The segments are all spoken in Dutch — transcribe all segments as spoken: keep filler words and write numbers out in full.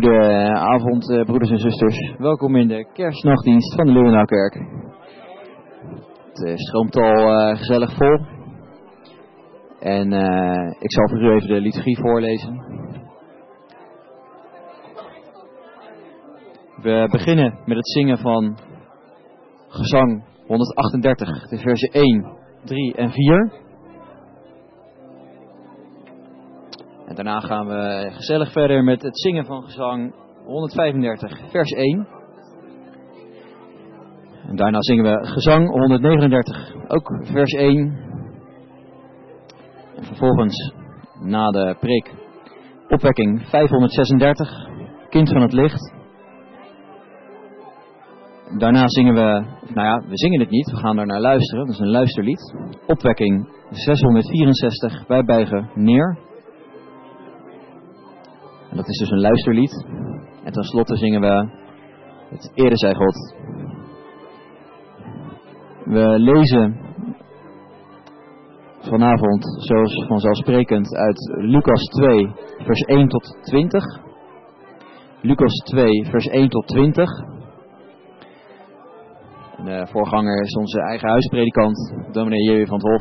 Goedenavond, uh, broeders en zusters. Welkom in de kerstnachtdienst van de Leeuwenaukerk. Het uh, stroomt al uh, gezellig vol. En uh, ik zal voor u even de liturgie voorlezen. We beginnen met het zingen van gezang honderdachtendertig, de versen één, drie en vier. En daarna gaan we gezellig verder met het zingen van gezang honderdvijfendertig, vers één. En daarna zingen we gezang honderdnegenendertig, ook vers één. En vervolgens, na de preek, opwekking vijfhonderdzesendertig, kind van het licht. Daarna zingen we, nou ja, we zingen het niet, we gaan daar naar luisteren, dat is een luisterlied. Opwekking zeshonderdvierenzestig, wij buigen neer. En dat is dus een luisterlied. En tenslotte zingen we het Ere zij God. We lezen vanavond, zoals vanzelfsprekend, uit Lucas twee, vers één tot twintig. Lucas twee, vers één tot twintig. De voorganger is onze eigen huispredikant, dominee J W van 't Hof.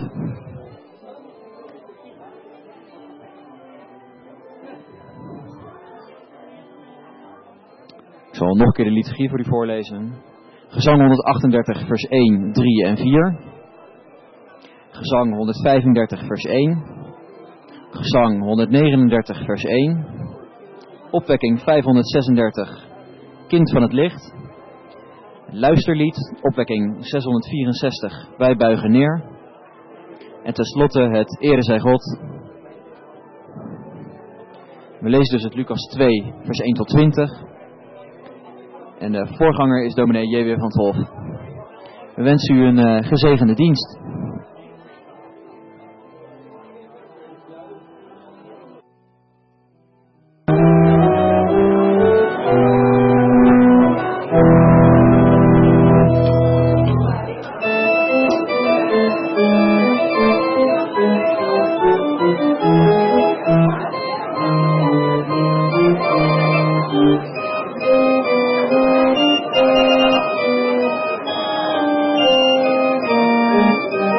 Ik zal nog een keer de liturgie voor u voorlezen. Gezang honderdachtendertig, vers één, drie en vier. Gezang honderdvijfendertig, vers één. Gezang honderdnegenendertig, vers één. Opwekking vijfhonderdzesendertig, kind van het licht. Luisterlied, opwekking zeshonderdvierenzestig, wij buigen neer. En tenslotte het Ere zij God. We lezen dus het Lucas twee, vers één tot twintig. En de voorganger is dominee J W van 't Hof. We wensen u een uh, gezegende dienst. Thank you.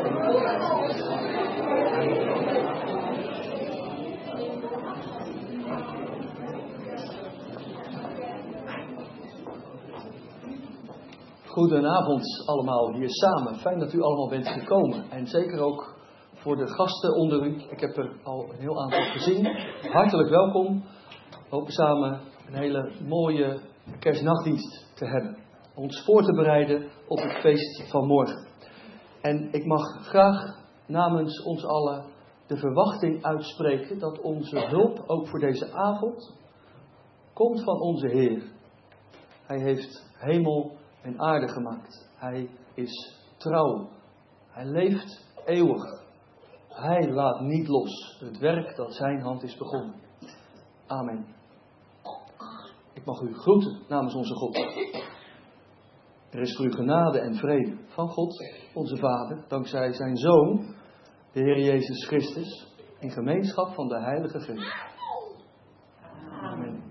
Goedenavond allemaal hier samen. Fijn dat u allemaal bent gekomen. En zeker ook voor de gasten onder u. Ik heb er al een heel aantal gezien. Hartelijk welkom. Hopen samen een hele mooie kerstnachtdienst te hebben. Ons voor te bereiden op het feest van morgen. En ik mag graag namens ons allen de verwachting uitspreken dat onze hulp ook voor deze avond komt van onze Heer. Hij heeft hemel en aarde gemaakt. Hij is trouw. Hij leeft eeuwig. Hij laat niet los het werk dat zijn hand is begonnen. Amen. Ik mag u groeten namens onze God. Er is voor u genade en vrede van God, onze Vader, dankzij zijn Zoon, de Heer Jezus Christus, in gemeenschap van de Heilige Geest. Amen.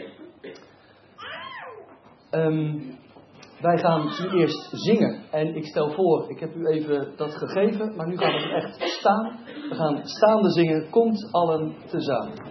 Um, Wij gaan nu eerst zingen. En ik stel voor, ik heb u even dat gegeven, maar nu gaan we echt staan. We gaan staande zingen. Komt allen tezamen.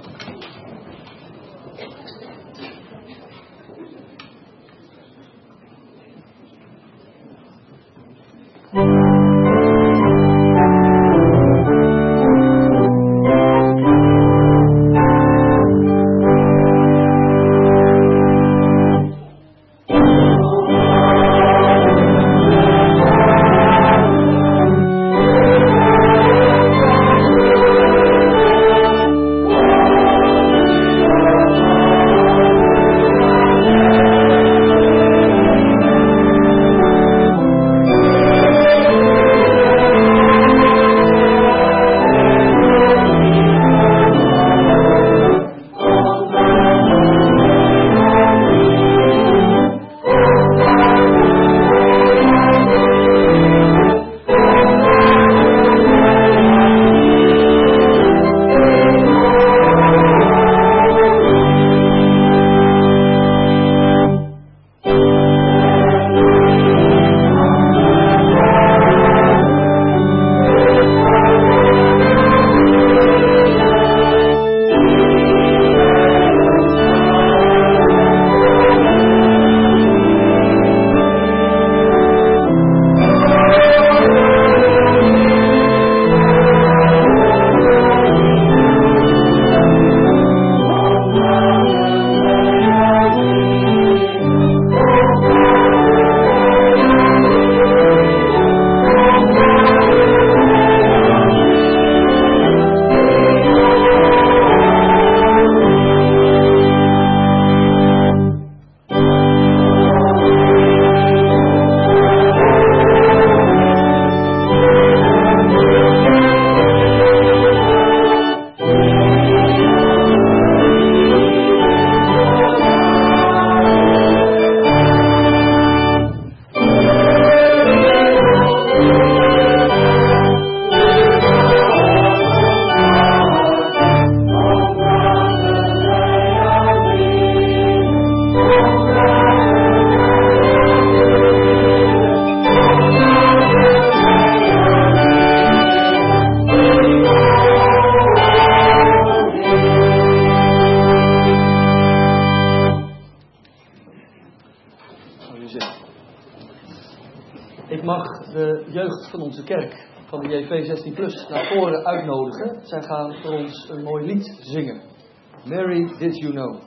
Van onze kerk, van de J V zestien plus, naar voren uitnodigen. Zij gaan voor ons een mooi lied zingen. Mary, Did You Know?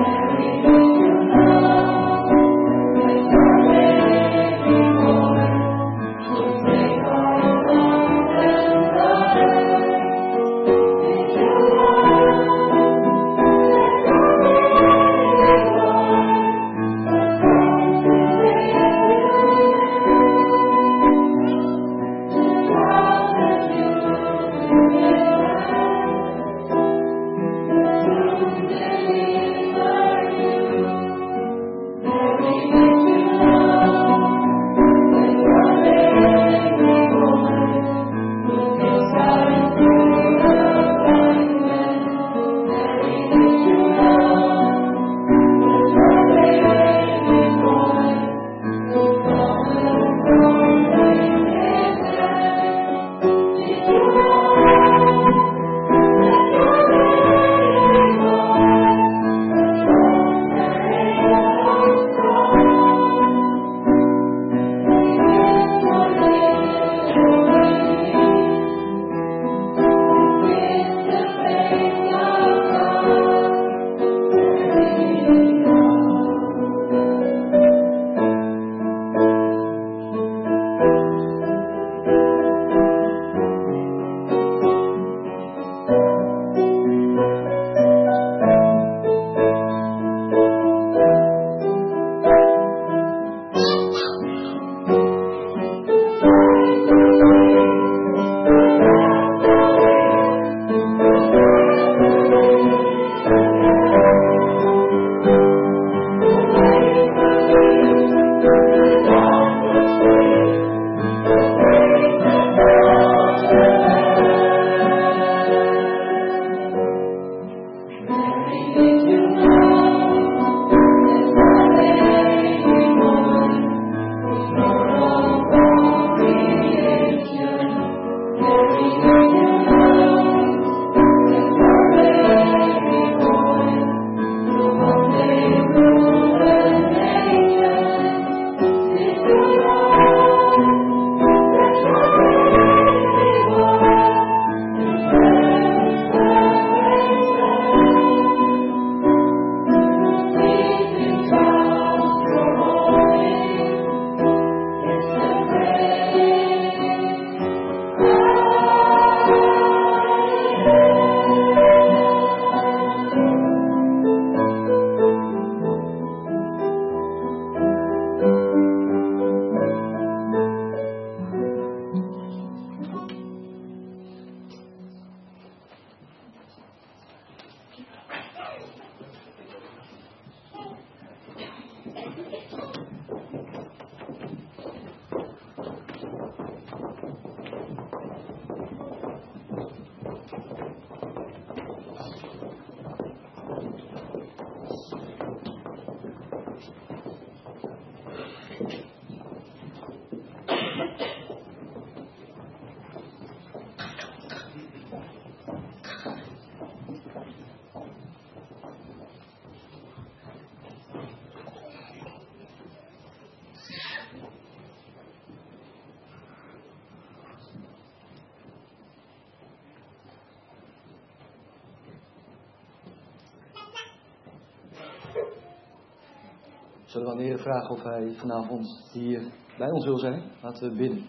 Zullen we aan de Heer vragen of Hij vanavond hier bij ons wil zijn? Laten we bidden.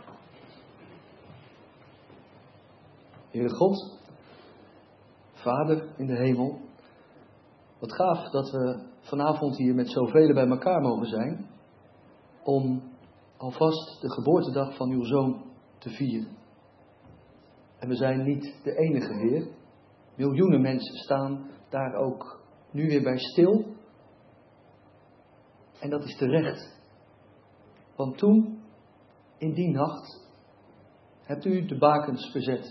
Heere God, Vader in de hemel, wat gaaf dat we vanavond hier met zoveel bij elkaar mogen zijn, om alvast de geboortedag van uw Zoon te vieren. En we zijn niet de enige, Heer. Miljoenen mensen staan daar ook nu weer bij stil. En dat is terecht. Want toen, in die nacht, hebt u de bakens verzet.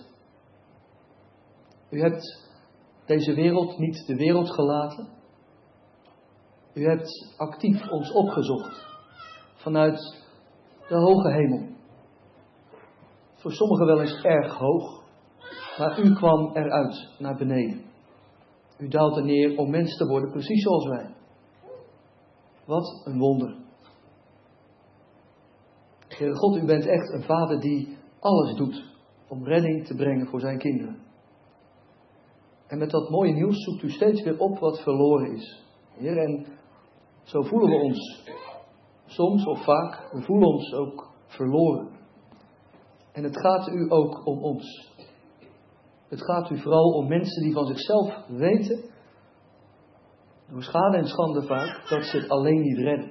U hebt deze wereld niet de wereld gelaten. U hebt actief ons opgezocht vanuit de hoge hemel. Voor sommigen wel eens erg hoog, maar u kwam eruit naar beneden. U daalde neer om mens te worden, precies zoals wij. Wat een wonder. Heere God, u bent echt een vader die alles doet om redding te brengen voor zijn kinderen. En met dat mooie nieuws zoekt u steeds weer op wat verloren is. Heer, en zo voelen we ons soms of vaak, we voelen ons ook verloren. En het gaat u ook om ons. Het gaat u vooral om mensen die van zichzelf weten, door schade en schande vaak, dat ze het alleen niet redden.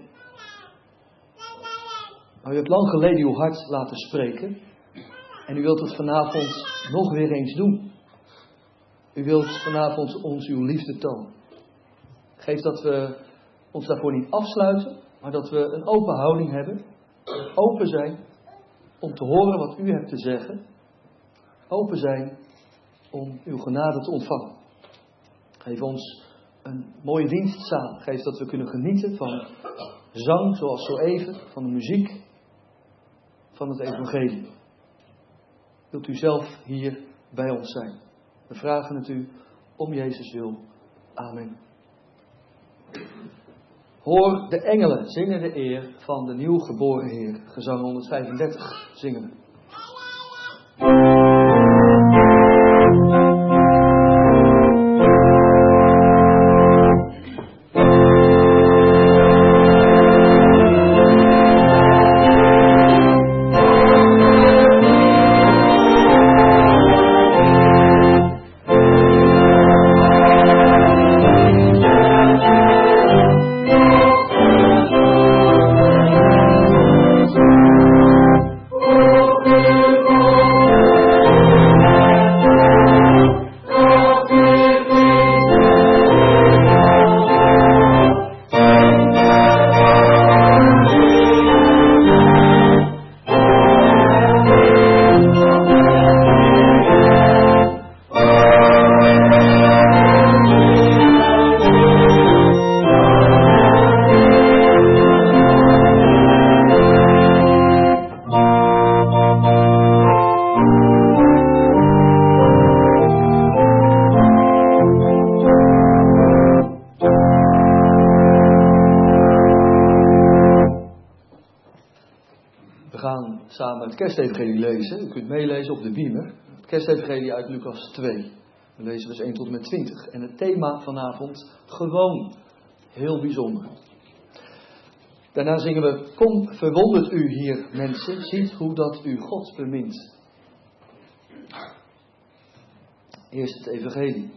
Nou, u hebt lang geleden uw hart laten spreken en u wilt het vanavond nog weer eens doen. U wilt vanavond ons uw liefde tonen. Geef dat we ons daarvoor niet afsluiten, maar dat we een open houding hebben. Open zijn om te horen wat u hebt te zeggen. Open zijn om uw genade te ontvangen. Geef ons een mooie dienst samen. Geef dat we kunnen genieten van zang, zoals zo even, van de muziek, van het evangelie. Wilt u zelf hier bij ons zijn? We vragen het u om Jezus wil. Amen. Hoor de engelen zingen de eer van de nieuw geboren Heer. Gezang honderdvijfendertig zingen we. Samen het kerstevangelie lezen. U kunt meelezen op de beamer. Het kerstevangelie uit Lucas twee. We lezen vers één tot en met twintig. En het thema vanavond, gewoon heel bijzonder. Daarna zingen we, kom verwondert u hier mensen, ziet hoe dat u God bemint. Eerst het evangelie.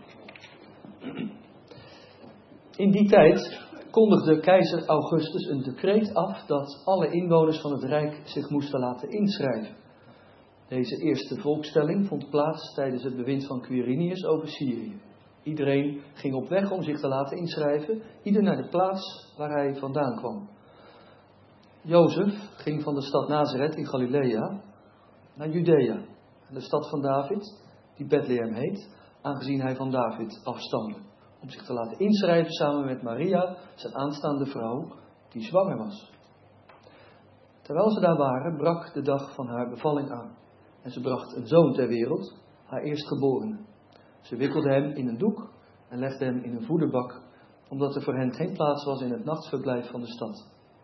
In die tijd kondigde keizer Augustus een decreet af dat alle inwoners van het Rijk zich moesten laten inschrijven. Deze eerste volkstelling vond plaats tijdens het bewind van Quirinius over Syrië. Iedereen ging op weg om zich te laten inschrijven, ieder naar de plaats waar hij vandaan kwam. Jozef ging van de stad Nazareth in Galilea naar Judea, de stad van David, die Bethlehem heet, aangezien hij van David afstamde, om zich te laten inschrijven samen met Maria, zijn aanstaande vrouw, die zwanger was. Terwijl ze daar waren, brak de dag van haar bevalling aan. En ze bracht een zoon ter wereld, haar eerstgeborene. Ze wikkelde hem in een doek en legde hem in een voederbak, omdat er voor hen geen plaats was in het nachtverblijf van de stad.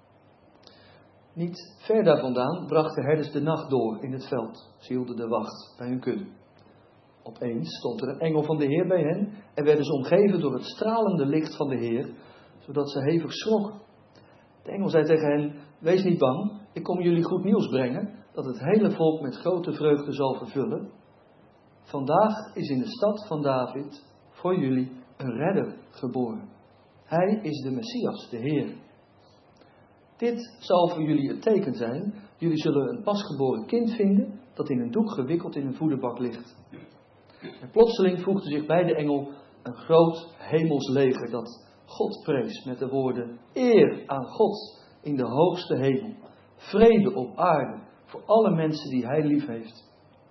Niet ver daar vandaan brachten herders de nacht door in het veld. Ze hielden de wacht bij hun kudde. Opeens stond er een engel van de Heer bij hen en werden ze omgeven door het stralende licht van de Heer, zodat ze hevig schrokken. De engel zei tegen hen, wees niet bang, ik kom jullie goed nieuws brengen, dat het hele volk met grote vreugde zal vervullen. Vandaag is in de stad van David voor jullie een redder geboren. Hij is de Messias, de Heer. Dit zal voor jullie het teken zijn. Jullie zullen een pasgeboren kind vinden dat in een doek gewikkeld in een voederbak ligt. En plotseling voegde zich bij de engel een groot hemels leger dat God prees met de woorden: eer aan God in de hoogste hemel, vrede op aarde voor alle mensen die hij lief heeft.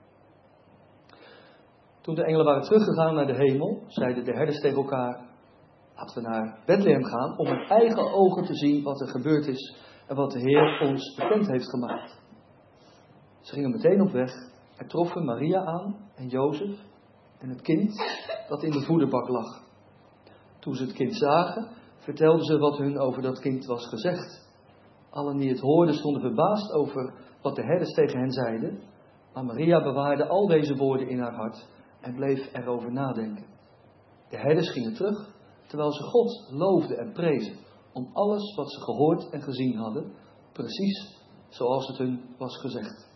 Toen de engelen waren teruggegaan naar de hemel, zeiden de herders tegen elkaar: laten we naar Bethlehem gaan om met eigen ogen te zien wat er gebeurd is en wat de Heer ons bekend heeft gemaakt. Ze gingen meteen op weg en troffen Maria aan en Jozef en het kind dat in de voederbak lag. Toen ze het kind zagen, vertelden ze wat hun over dat kind was gezegd. Allen die het hoorden stonden verbaasd over wat de herders tegen hen zeiden, maar Maria bewaarde al deze woorden in haar hart en bleef erover nadenken. De herders gingen terug, terwijl ze God loofden en prezen om alles wat ze gehoord en gezien hadden, precies zoals het hun was gezegd.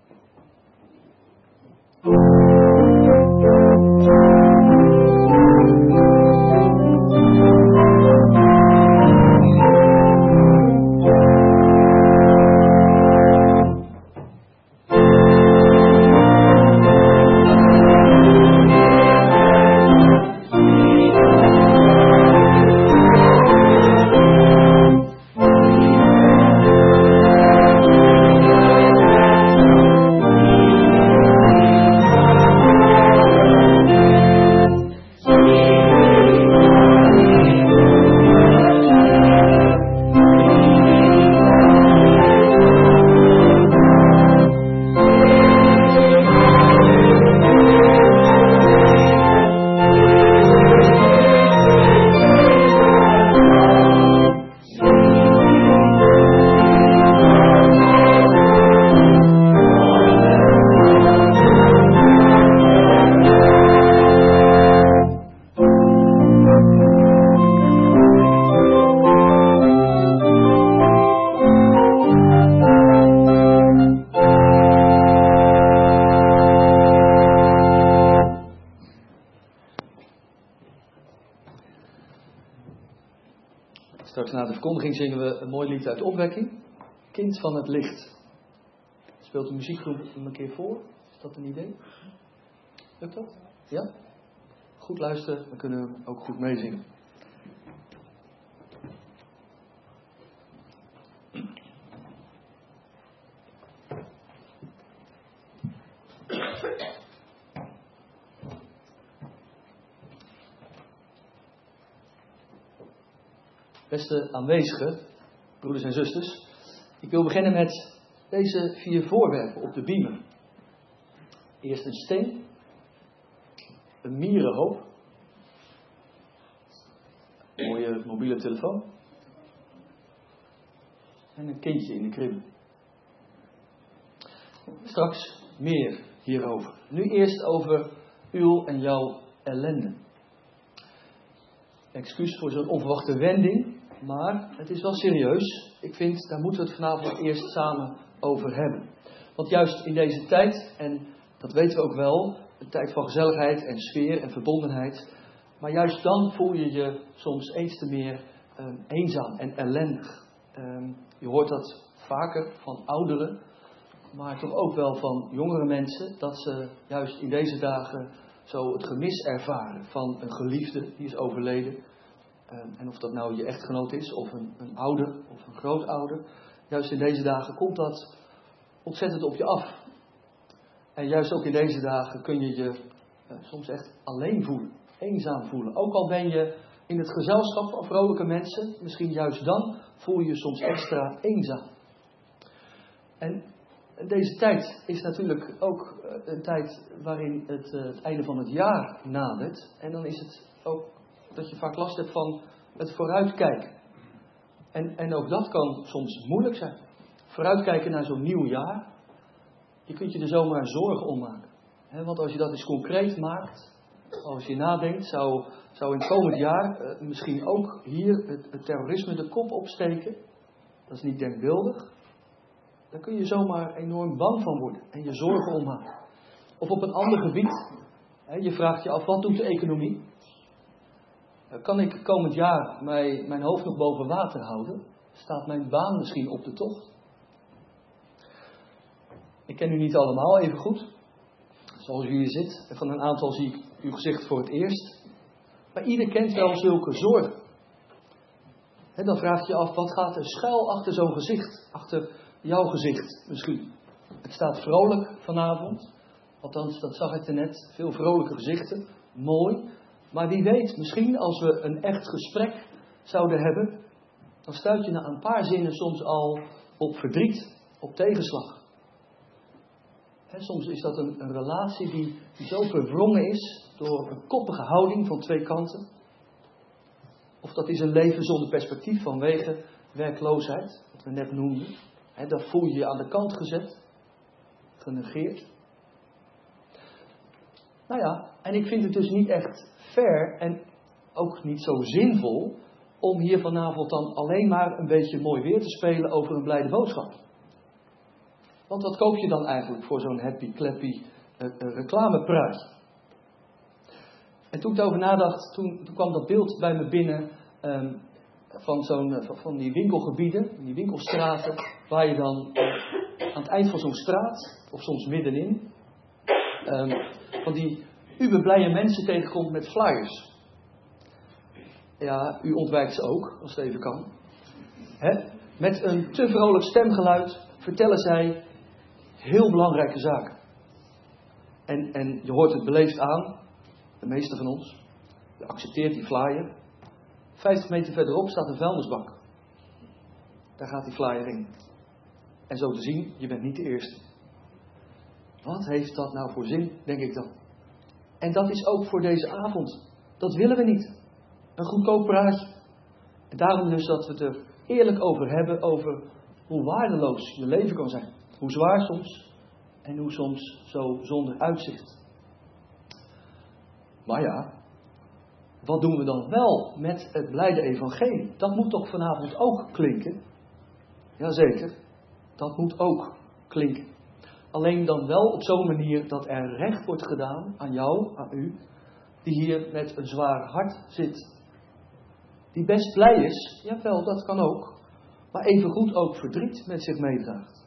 Straks na de verkondiging zingen we een mooi lied uit Opwekking. Kind van het licht. Speelt de muziekgroep hem een keer voor? Is dat een idee? Lukt dat? Ja? Goed luisteren, dan kunnen we ook goed meezingen. Beste aanwezigen, broeders en zusters, ik wil beginnen met deze vier voorwerpen op de beamer. Eerst een steen, een mierenhoop, een mooie mobiele telefoon en een kindje in de kribbe. Straks meer hierover. Nu eerst over uw en jouw ellende. Excuus voor zo'n onverwachte wending. Maar het is wel serieus. Ik vind, daar moeten we het vanavond eerst samen over hebben. Want juist in deze tijd, en dat weten we ook wel, een tijd van gezelligheid en sfeer en verbondenheid. Maar juist dan voel je je soms eens te meer um, eenzaam en ellendig. Um, je hoort dat vaker van ouderen, maar toch ook wel van jongere mensen. Dat ze juist in deze dagen zo het gemis ervaren van een geliefde die is overleden. En of dat nou je echtgenoot is, of een, een ouder, of een grootouder. Juist in deze dagen komt dat ontzettend op je af. En juist ook in deze dagen kun je je uh, soms echt alleen voelen. Eenzaam voelen. Ook al ben je in het gezelschap van vrolijke mensen. Misschien juist dan voel je je soms extra eenzaam. En deze tijd is natuurlijk ook uh, een tijd waarin het, uh, het einde van het jaar nadert. En dan is het ook dat je vaak last hebt van het vooruitkijken. En, en ook dat kan soms moeilijk zijn. Vooruitkijken naar zo'n nieuw jaar. Je kunt je er zomaar zorgen om maken. He, want als je dat eens concreet maakt, als je nadenkt, zou, zou in het komend jaar uh, misschien ook hier het, het terrorisme de kop opsteken. Dat is niet denkbeeldig. Daar kun je zomaar enorm bang van worden en je zorgen om maken. Of op een ander gebied. He, je vraagt je af, wat doet de economie? Kan ik komend jaar mijn, mijn hoofd nog boven water houden? Staat mijn baan misschien op de tocht? Ik ken u niet allemaal even goed. Zoals u hier zit. En van een aantal zie ik uw gezicht voor het eerst. Maar ieder kent wel zulke zorgen. En dan vraag je je af, wat gaat er schuil achter zo'n gezicht? Achter jouw gezicht misschien. Het staat vrolijk vanavond. Althans, dat zag ik er net. Veel vrolijke gezichten. Mooi. Maar wie weet, misschien als we een echt gesprek zouden hebben, dan stuit je na een paar zinnen soms al op verdriet, op tegenslag. He, soms is dat een, een relatie die, die zo verwrongen is door een koppige houding van twee kanten. Of dat is een leven zonder perspectief vanwege werkloosheid, wat we net noemden. He, daar voel je je aan de kant gezet, genegeerd. Nou ja, en ik vind het dus niet echt fair en ook niet zo zinvol om hier vanavond dan alleen maar een beetje mooi weer te spelen over een blijde boodschap. Want wat koop je dan eigenlijk voor zo'n happy clappy uh, uh, reclamepruitje? En toen ik erover nadacht, toen, toen kwam dat beeld bij me binnen um, van, zo'n, uh, van, van die winkelgebieden, die winkelstraten, waar je dan uh, aan het eind van zo'n straat, of soms middenin, um, van die uberblije mensen tegenkomt met flyers. Ja, u ontwijkt ze ook, als het even kan. Hè? Met een te vrolijk stemgeluid vertellen zij heel belangrijke zaken. En, en je hoort het beleefd aan, de meeste van ons. Je accepteert die flyer. vijftig meter verderop staat een vuilnisbak. Daar gaat die flyer in. En zo te zien, je bent niet de eerste. Wat heeft dat nou voor zin, denk ik dan. En dat is ook voor deze avond. Dat willen we niet. Een goedkoop praatje. En daarom dus dat we het er eerlijk over hebben, over hoe waardeloos je leven kan zijn. Hoe zwaar soms. En hoe soms zo zonder uitzicht. Maar ja, wat doen we dan wel met het blijde evangelie? Dat moet toch vanavond ook klinken? Jazeker, dat moet ook klinken. Alleen dan wel op zo'n manier dat er recht wordt gedaan aan jou, aan u, die hier met een zwaar hart zit. Die best blij is, jawel, dat kan ook, maar evengoed ook verdriet met zich meedraagt.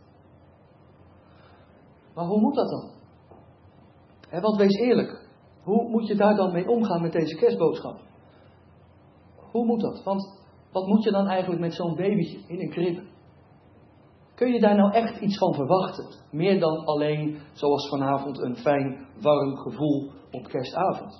Maar hoe moet dat dan? En want wees eerlijk, hoe moet je daar dan mee omgaan met deze kerstboodschap? Hoe moet dat? Want wat moet je dan eigenlijk met zo'n babytje in een krib? Kun je daar nou echt iets van verwachten? Meer dan alleen, zoals vanavond, een fijn, warm gevoel op kerstavond.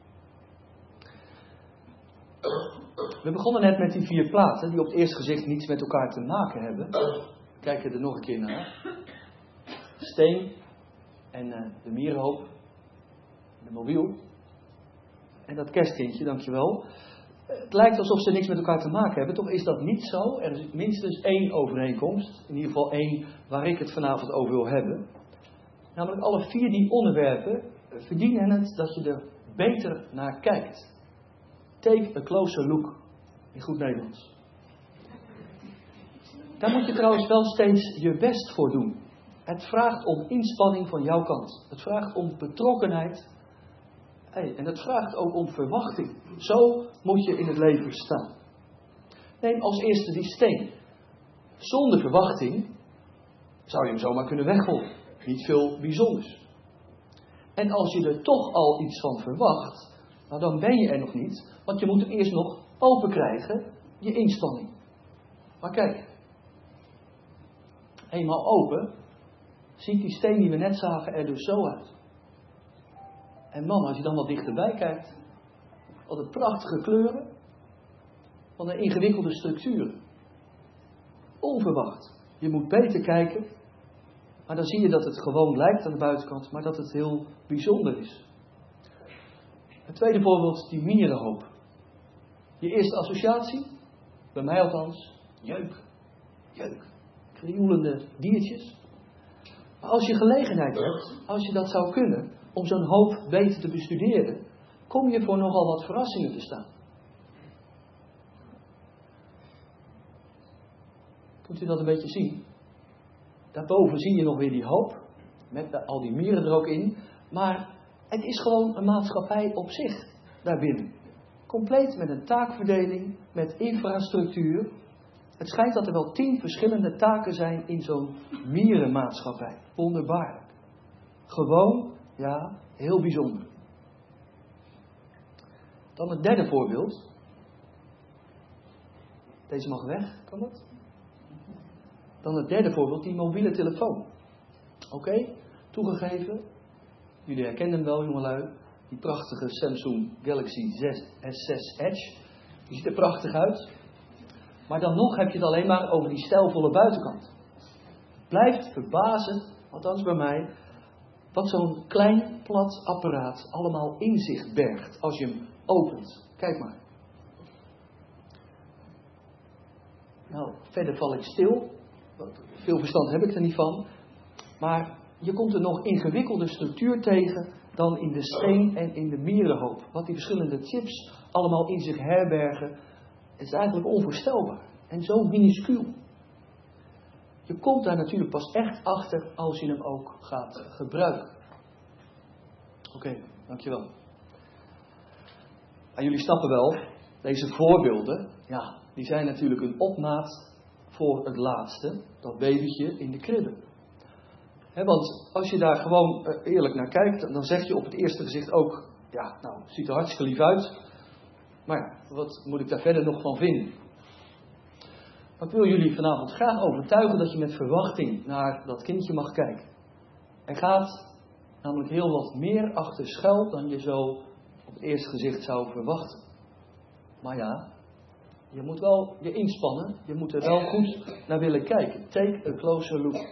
We begonnen net met die vier platen, die op het eerste gezicht niets met elkaar te maken hebben. Kijk er nog een keer naar. Steen en uh, de mierenhoop. De mobiel. En dat kerstkindje, dankjewel. Het lijkt alsof ze niks met elkaar te maken hebben. Toch is dat niet zo. Er is minstens één overeenkomst. In ieder geval één waar ik het vanavond over wil hebben. Namelijk alle vier die onderwerpen verdienen het dat je er beter naar kijkt. Take a closer look. In goed Nederlands. Daar moet je trouwens wel steeds je best voor doen. Het vraagt om inspanning van jouw kant. Het vraagt om betrokkenheid. Hey, en het vraagt ook om verwachting. Zo moet je in het leven staan. Neem als eerste die steen. Zonder verwachting zou je hem zomaar kunnen weggooien. Niet veel bijzonders. En als je er toch al iets van verwacht, nou dan ben je er nog niet. Want je moet hem eerst nog open krijgen, je inspanning. Maar kijk. Eenmaal open, ziet die steen die we net zagen er dus zo uit. En man, als je dan wat dichterbij kijkt, wat een prachtige kleuren, wat een ingewikkelde structuren. Onverwacht. Je moet beter kijken, maar dan zie je dat het gewoon lijkt aan de buitenkant, maar dat het heel bijzonder is. Het tweede voorbeeld, die mierenhoop. Je eerste associatie, bij mij althans, jeuk, jeuk, krioelende diertjes. Maar als je gelegenheid hebt, als je dat zou kunnen, om zo'n hoop beter te bestuderen, kom je voor nogal wat verrassingen te staan. Kunt u dat een beetje zien? Daarboven zie je nog weer die hoop, met al die mieren er ook in. Maar het is gewoon een maatschappij op zich, daarbinnen. Compleet met een taakverdeling, met infrastructuur. Het schijnt dat er wel tien verschillende taken zijn in zo'n mierenmaatschappij. Wonderbaarlijk. Gewoon, ja, heel bijzonder. Dan het derde voorbeeld. Deze mag weg, kan dat? Dan het derde voorbeeld, die mobiele telefoon. Oké, okay, toegegeven. Jullie herkennen hem wel, jongelui. Die prachtige Samsung Galaxy S zes Edge. Die ziet er prachtig uit. Maar dan nog heb je het alleen maar over die stijlvolle buitenkant. Blijft verbazen, althans bij mij, wat zo'n klein plat apparaat allemaal in zich bergt als je hem opent. Kijk maar. Nou, verder val ik stil. Veel verstand heb ik er niet van. Maar je komt er nog ingewikkelde structuur tegen dan in de steen en in de mierenhoop. Wat die verschillende chips allemaal in zich herbergen. Het is eigenlijk onvoorstelbaar. En zo minuscuul. Je komt daar natuurlijk pas echt achter als je hem ook gaat gebruiken. Oké, okay, dankjewel. En jullie snappen wel, deze voorbeelden, ja, die zijn natuurlijk een opmaat voor het laatste, dat babytje in de kribbe. He, want als je daar gewoon uh, eerlijk naar kijkt, dan zeg je op het eerste gezicht ook, ja, nou, het ziet er hartstikke lief uit. Maar ja, wat moet ik daar verder nog van vinden? Maar ik wil jullie vanavond graag overtuigen dat je met verwachting naar dat kindje mag kijken. Er gaat namelijk heel wat meer achter schuil dan je zo op het eerste gezicht zou verwachten. Maar ja, je moet wel je inspannen, je moet er wel goed naar willen kijken. Take a closer look.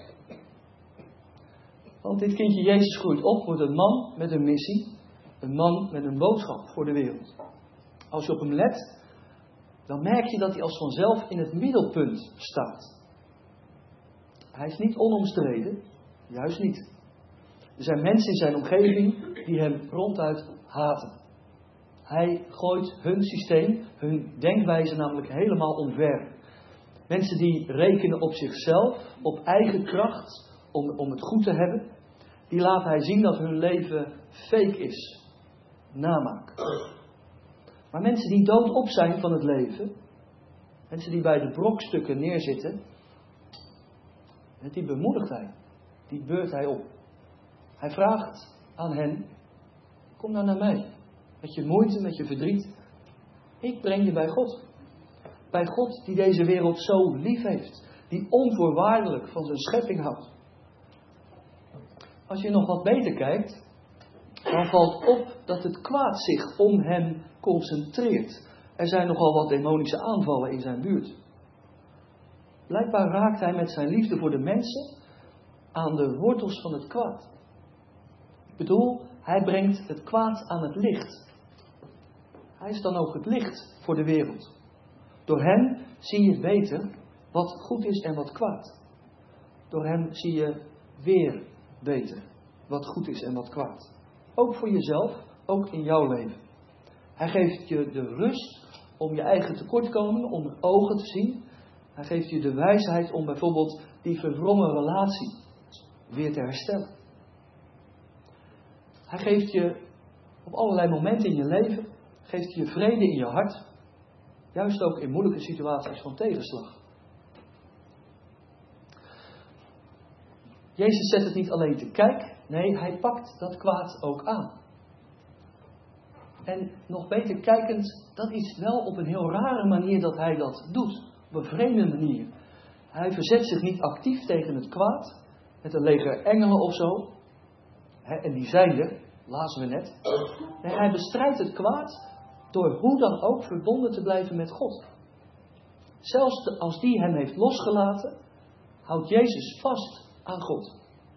Want dit kindje Jezus groeit op, wordt een man met een missie, een man met een boodschap voor de wereld. Als je op hem let, dan merk je dat hij als vanzelf in het middelpunt staat. Hij is niet onomstreden, juist niet. Er zijn mensen in zijn omgeving die hem ronduit haten. Hij gooit hun systeem, hun denkwijze namelijk helemaal omver. Mensen die rekenen op zichzelf, op eigen kracht, om, om het goed te hebben, die laat hij zien dat hun leven fake is. Namaak. Maar mensen die doodop zijn van het leven, mensen die bij de brokstukken neerzitten, die bemoedigt hij. Die beurt hij op. Hij vraagt aan hen, kom nou naar mij. Met je moeite, met je verdriet. Ik breng je bij God. Bij God die deze wereld zo lief heeft. Die onvoorwaardelijk van zijn schepping houdt. Als je nog wat beter kijkt, dan valt op dat het kwaad zich om hem concentreert. Er zijn nogal wat demonische aanvallen in zijn buurt. Blijkbaar raakt hij met zijn liefde voor de mensen aan de wortels van het kwaad. Ik bedoel, hij brengt het kwaad aan het licht. Hij is dan ook het licht voor de wereld. Door hem zie je beter wat goed is en wat kwaad. Door hem zie je weer beter wat goed is en wat kwaad. Ook voor jezelf, ook in jouw leven. Hij geeft je de rust om je eigen tekortkomingen, om ogen te zien. Hij geeft je de wijsheid om bijvoorbeeld die verwrongen relatie weer te herstellen. Hij geeft je op allerlei momenten in je leven, geeft je vrede in je hart. Juist ook in moeilijke situaties van tegenslag. Jezus zet het niet alleen te kijk, nee, hij pakt dat kwaad ook aan. En nog beter kijkend, dat is wel op een heel rare manier dat hij dat doet. Op een vreemde manier. Hij verzet zich niet actief tegen het kwaad, met een leger engelen of zo. He, en die zijn er, lazen we net. Nee, hij bestrijdt het kwaad door hoe dan ook verbonden te blijven met God. Zelfs als die hem heeft losgelaten, houdt Jezus vast aan God.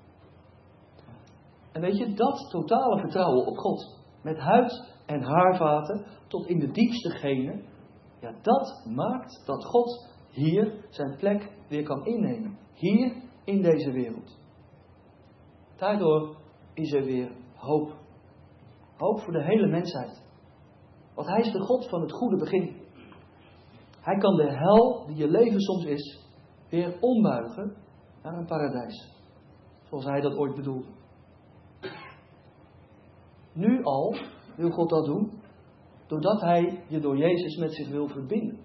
En weet je, dat totale vertrouwen op God, met huid en haarvaten tot in de diepste genen, ja, dat maakt dat God hier zijn plek weer kan innemen. Hier in deze wereld. Daardoor is er weer hoop. Hoop voor de hele mensheid. Want hij is de God van het goede begin. Hij kan de hel die je leven soms is, weer ombuigen naar een paradijs. Zoals hij dat ooit bedoelde. Nu al wil God dat doen, doordat hij je door Jezus met zich wil verbinden.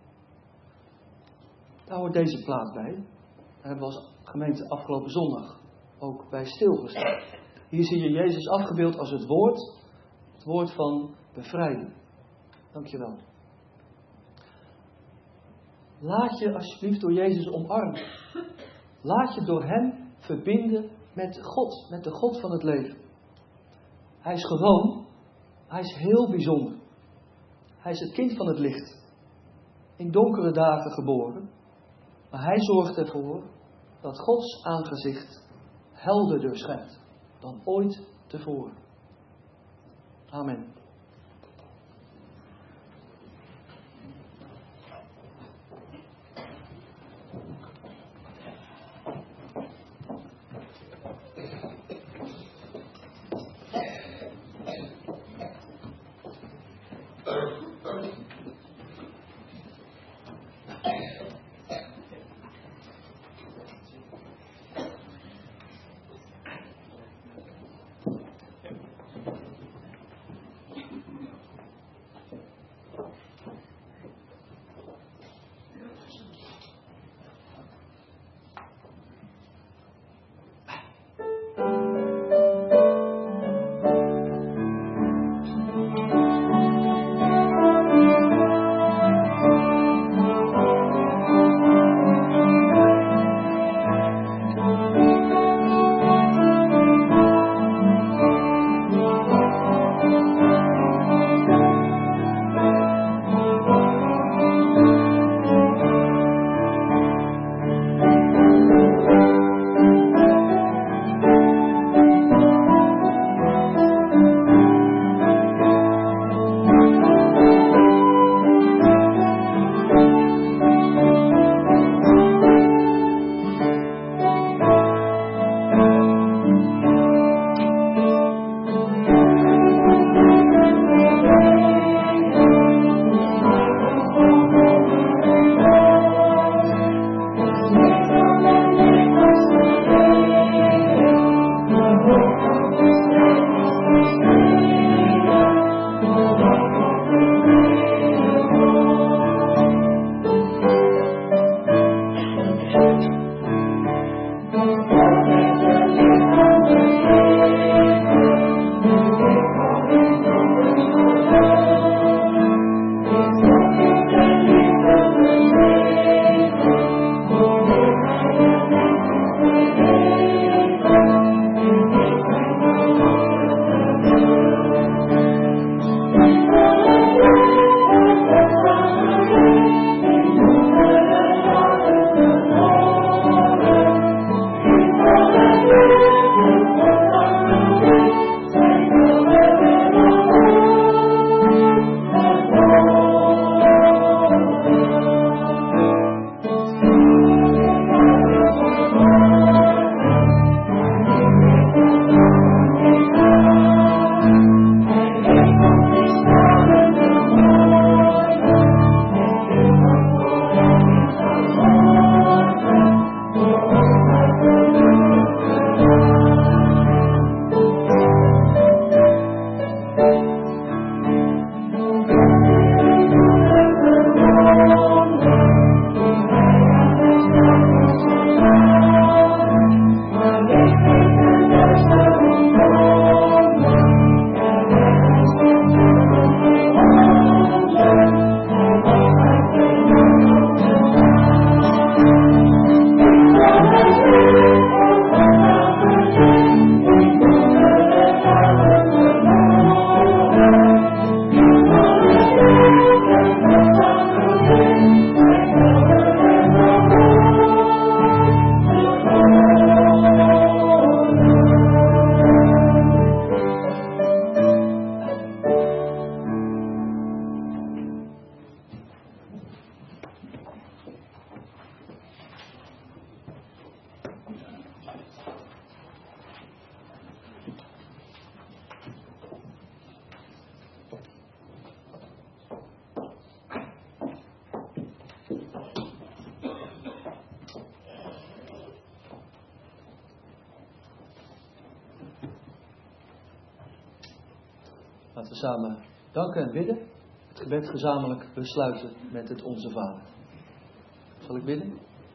Daar hoort deze plaat bij. Daar hebben we als gemeente afgelopen zondag ook bij stilgestaan. Hier zie je Jezus afgebeeld als het woord, het woord van bevrijding. Dankjewel. Laat je alsjeblieft door Jezus omarmen. Laat je door hem verbinden met God, met de God van het leven. Hij is gewoon, hij is heel bijzonder. Hij is het kind van het licht. In donkere dagen geboren. Maar hij zorgt ervoor dat Gods aangezicht helderder schijnt dan ooit tevoren. Amen. Laten we samen danken en bidden. Het gebed gezamenlijk besluiten met het Onze Vader. Zal ik bidden?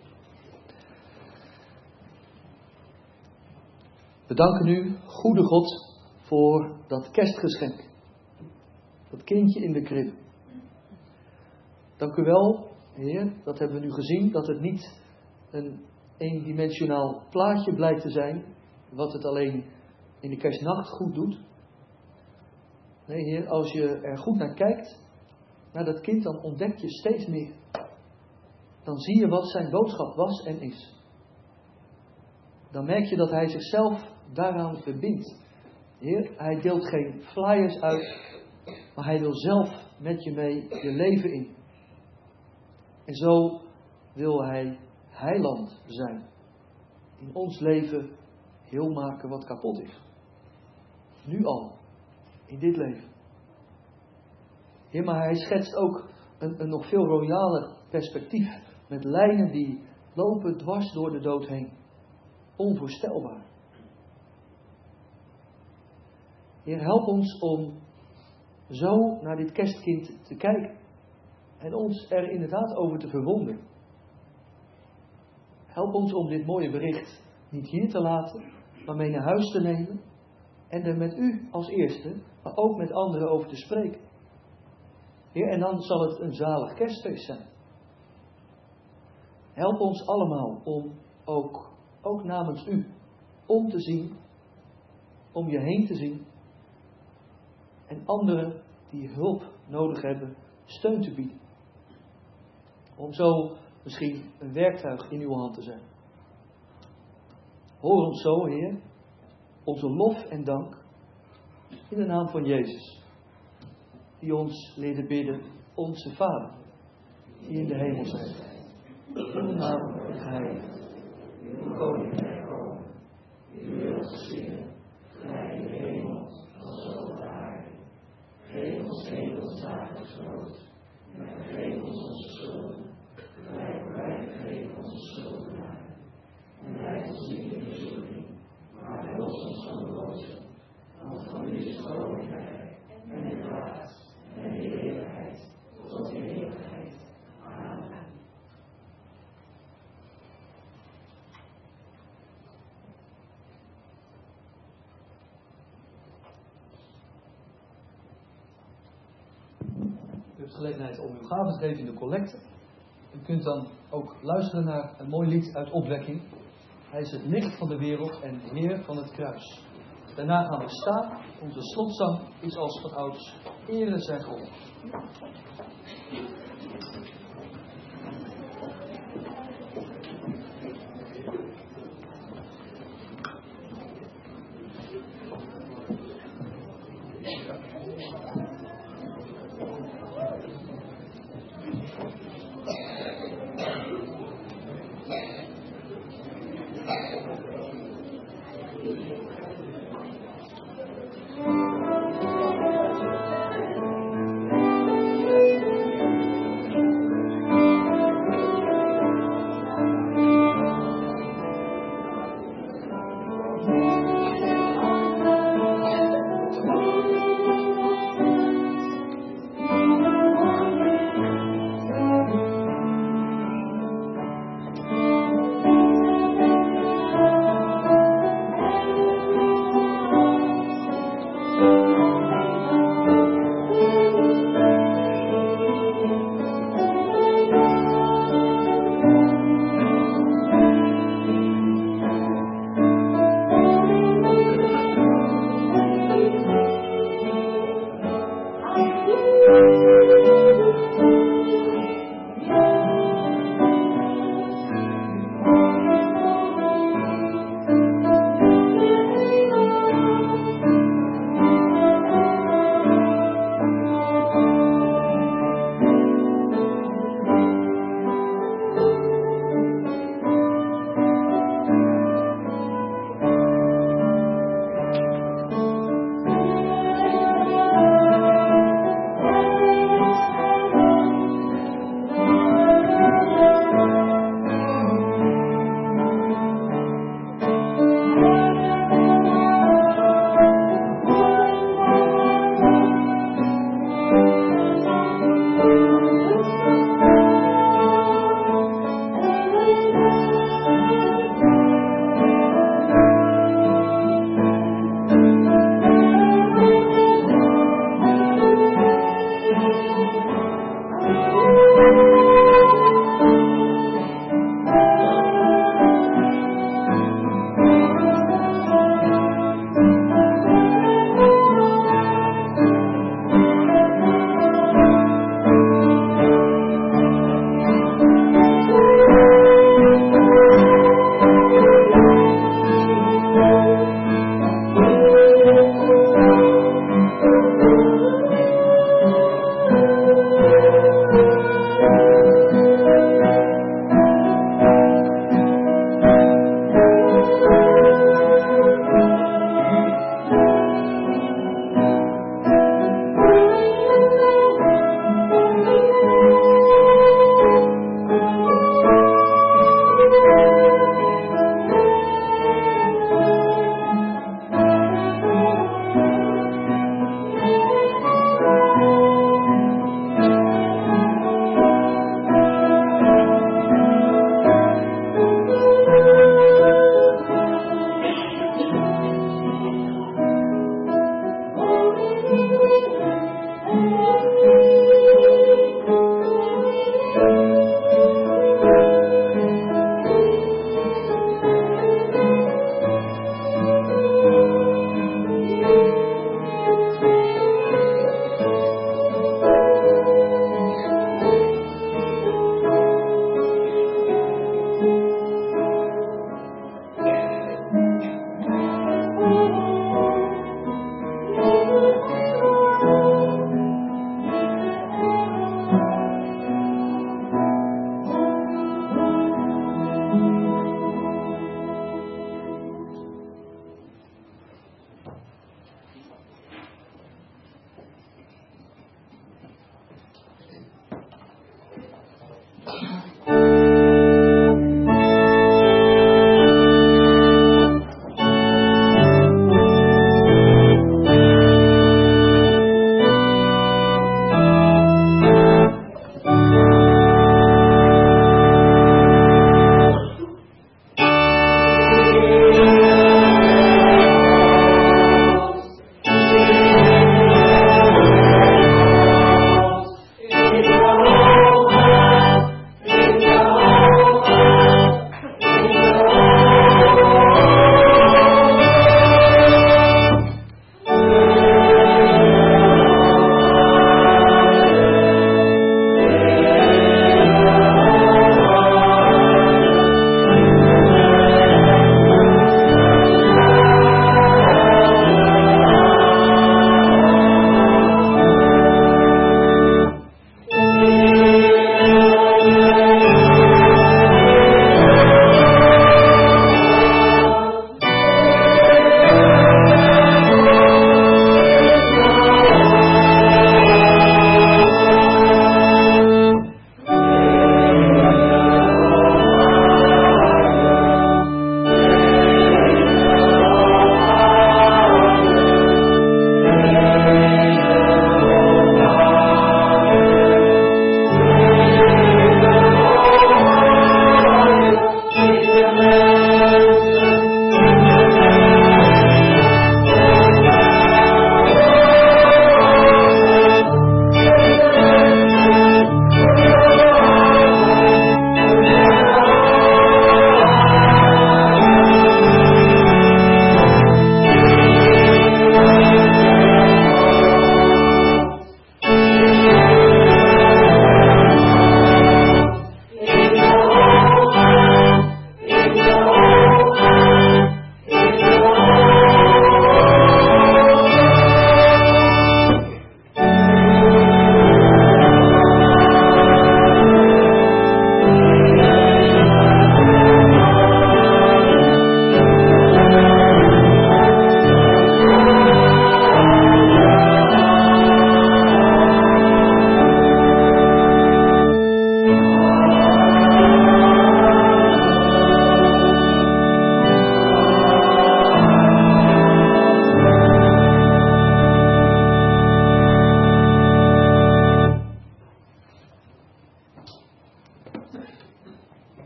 We danken u, goede God, voor dat kerstgeschenk. Dat kindje in de krib. Dank u wel, Heer, dat hebben we nu gezien, dat het niet een eendimensionaal plaatje blijkt te zijn, wat het alleen in de kerstnacht goed doet. Nee, Heer, als je er goed naar kijkt, naar dat kind, dan ontdek je steeds meer. Dan zie je wat zijn boodschap was en is. Dan merk je dat hij zichzelf daaraan verbindt. Heer, hij deelt geen flyers uit, maar hij wil zelf met je mee je leven in. En zo wil hij heiland zijn. In ons leven heel maken wat kapot is. Nu al. In dit leven. Heer, maar hij schetst ook een, een nog veel royaler perspectief. Met lijnen die lopen dwars door de dood heen. Onvoorstelbaar. Heer, help ons om zo naar dit kerstkind te kijken. En ons er inderdaad over te verwonderen. Help ons om dit mooie bericht niet hier te laten, maar mee naar huis te nemen. En er met u als eerste, maar ook met anderen over te spreken. Heer, en dan zal het een zalig kerstfeest zijn. Help ons allemaal om ook, ook namens u, om te zien, om je heen te zien. En anderen die hulp nodig hebben, steun te bieden. Om zo misschien een werktuig in uw hand te zijn. Hoor ons zo, Heer, onze lof en dank in de naam van Jezus, die ons leerde bidden, onze Vader, die in de hemel zijt. Uw naam wordt geheiligd, uw koninkrijk komen, uw wil geschieden, gelijk in de hemel als op de aarde. Geef ons heden dagelijks brood, en vergeef ons onze schulden, gelijk wij vergeven onze schuldenaren. En leid ons niet in verzoeking, maar verlos ons van de boze. Want van u is het koninkrijk, en de kracht, en de heerlijkheid, tot in eeuwigheid. Amen. U hebt gelegenheid om uw gaven te geven in de collecte. U kunt dan ook luisteren naar een mooi lied uit Opwekking. Hij is het licht van de wereld en Heer van het kruis. Daarna gaan we staan. Onze slotzang is als van ouds. Ere zij God.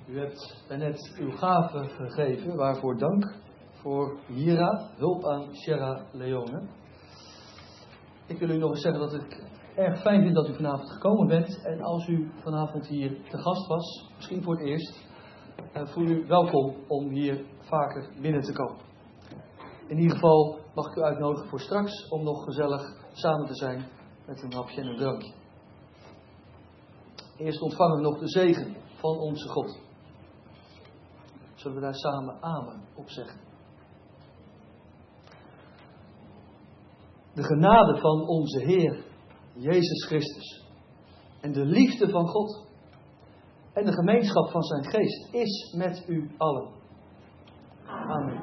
U hebt net uw gave gegeven, waarvoor dank. Voor Hira, hulp aan Sierra Leone. Ik wil u nog eens zeggen dat ik erg fijn vind dat u vanavond gekomen bent. En als u vanavond hier te gast was, misschien voor het eerst, voel u welkom om hier vaker binnen te komen. In ieder geval mag ik u uitnodigen voor straks om nog gezellig samen te zijn met een hapje en een drankje. Eerst ontvangen we nog de zegen van onze God. Zullen we daar samen amen op zeggen? De genade van onze Heer Jezus Christus en de liefde van God en de gemeenschap van zijn geest is met u allen. Amen.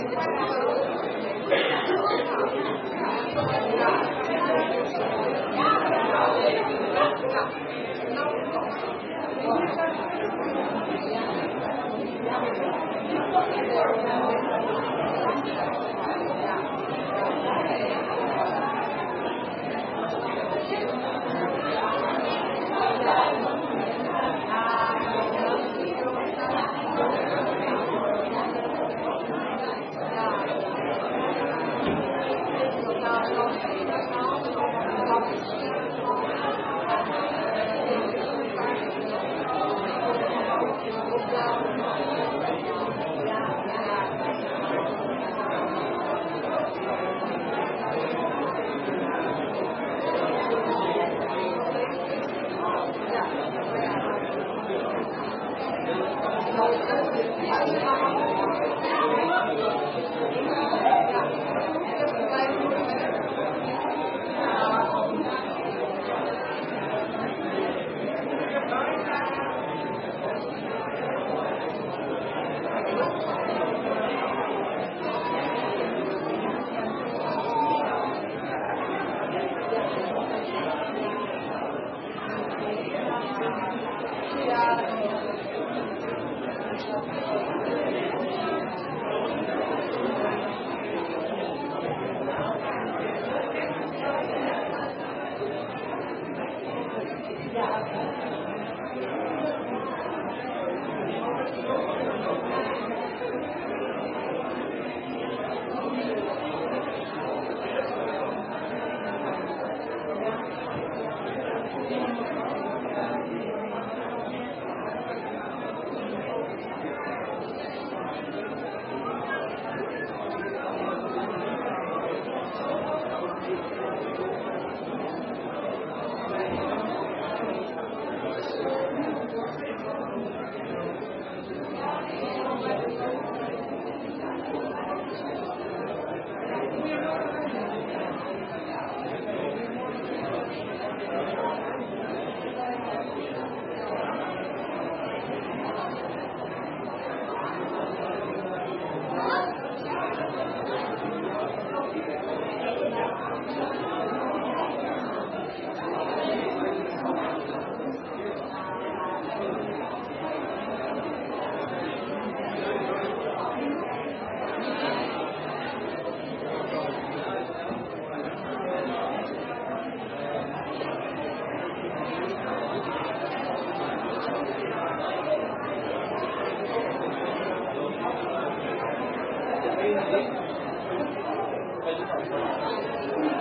Thank you.